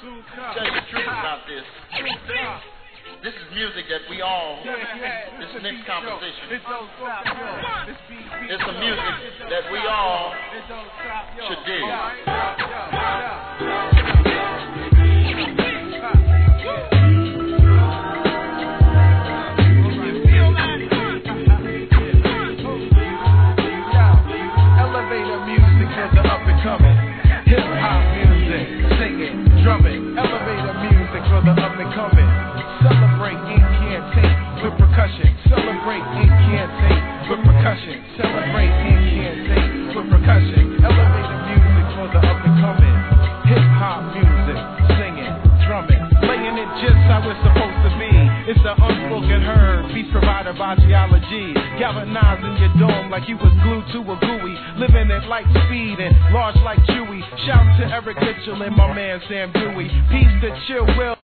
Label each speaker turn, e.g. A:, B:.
A: tell you the truth about this. This is music that we all, this next composition, it's some music that we all should dig.
B: Elevator music for the up and coming. Hip hop music, singing, drumming. Elevator music for the up and coming. Celebrate incantate with percussion. Celebrate incantate with percussion. Celebrate incantate with percussion. Elevator music for the up and coming. Hip hop music, singing, drumming, laying it just how it's supposed to be. It's the unspoken herd, peace provided by geology. Galvanizing your dome like you was glued to a GUI. Living at light speed and large like Chewy. Shout to Eric Mitchell and my man Sam Dewey. Peace to Chill Will.